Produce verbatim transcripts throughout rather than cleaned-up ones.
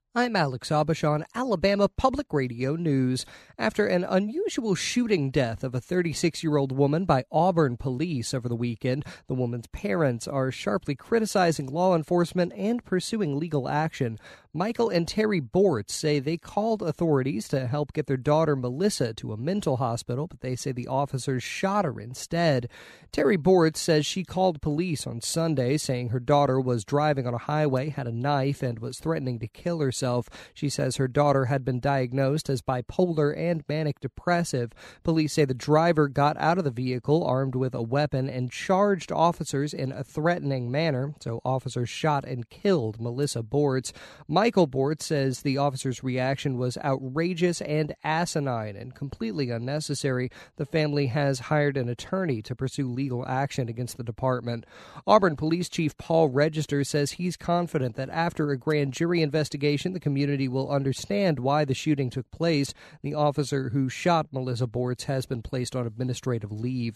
I'm Alex Abish on Alabama Public Radio News. After an unusual shooting death of a thirty-six-year-old woman by Auburn police over the weekend, the woman's parents are sharply criticizing law enforcement and pursuing legal action. Michael and Terry Bortz say they called authorities to help get their daughter Melissa to a mental hospital, but they say the officers shot her instead. Terry Bortz says she called police on Sunday, saying her daughter was driving on a highway, had a knife, and was threatening to kill herself. She says her daughter had been diagnosed as bipolar and manic depressive. Police say the driver got out of the vehicle armed with a weapon and charged officers in a threatening manner, so officers shot and killed Melissa Bortz. Michael Bortz says the officer's reaction was outrageous and asinine and completely unnecessary. The family has hired an attorney to pursue legal action against the department. Auburn Police Chief Paul Register says he's confident that after a grand jury investigation, the community will understand why the shooting took place. The officer who shot Melissa Bortz has been placed on administrative leave.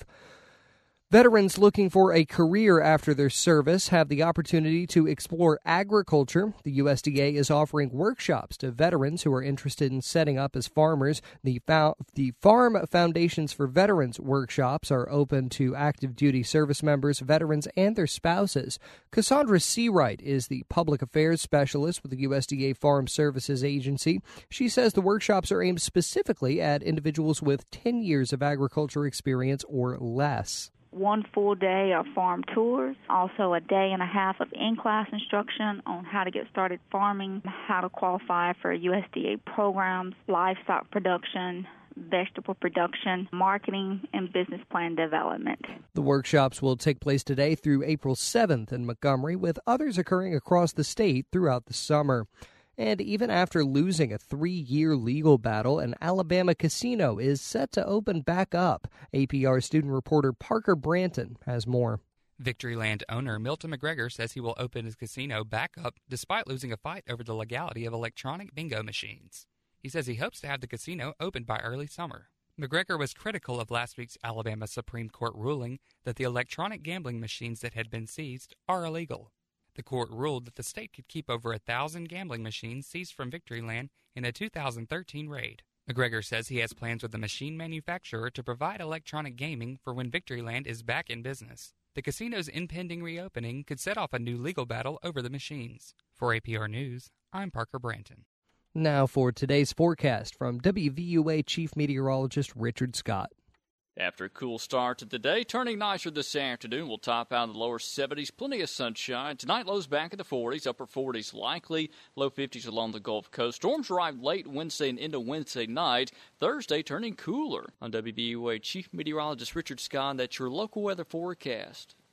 Veterans looking for a career after their service have the opportunity to explore agriculture. The U S D A is offering workshops to veterans who are interested in setting up as farmers. The, fo- the Farm Foundations for Veterans workshops are open to active duty service members, veterans, and their spouses. Cassandra Seawright is the public affairs specialist with the U S D A Farm Services Agency. She says the workshops are aimed specifically at individuals with ten years of agriculture experience or less. One full day of farm tours, also a day and a half of in-class instruction on how to get started farming, how to qualify for U S D A programs, livestock production, vegetable production, marketing, and business plan development. The workshops will take place today through April seventh in Montgomery, with others occurring across the state throughout the summer. And even after losing a three-year legal battle, an Alabama casino is set to open back up. A P R student reporter Parker Branton has more. Victoryland owner Milton McGregor says he will open his casino back up despite losing a fight over the legality of electronic bingo machines. He says he hopes to have the casino open by early summer. McGregor was critical of last week's Alabama Supreme Court ruling that the electronic gambling machines that had been seized are illegal. The court ruled that the state could keep over a thousand gambling machines seized from Victoryland in a two thousand thirteen raid. McGregor says he has plans with the machine manufacturer to provide electronic gaming for when Victoryland is back in business. The casino's impending reopening could set off a new legal battle over the machines. For A P R News, I'm Parker Branton. Now for today's forecast from W V U A Chief Meteorologist Richard Scott. After a cool start to the day, turning nicer this afternoon. We'll top out in the lower seventies, plenty of sunshine. Tonight, lows back in the forties, upper forties likely, low fifties along the Gulf Coast. Storms arrived late Wednesday and into Wednesday night. Thursday, turning cooler. On W V U A Chief Meteorologist Richard Scott, that's your local weather forecast.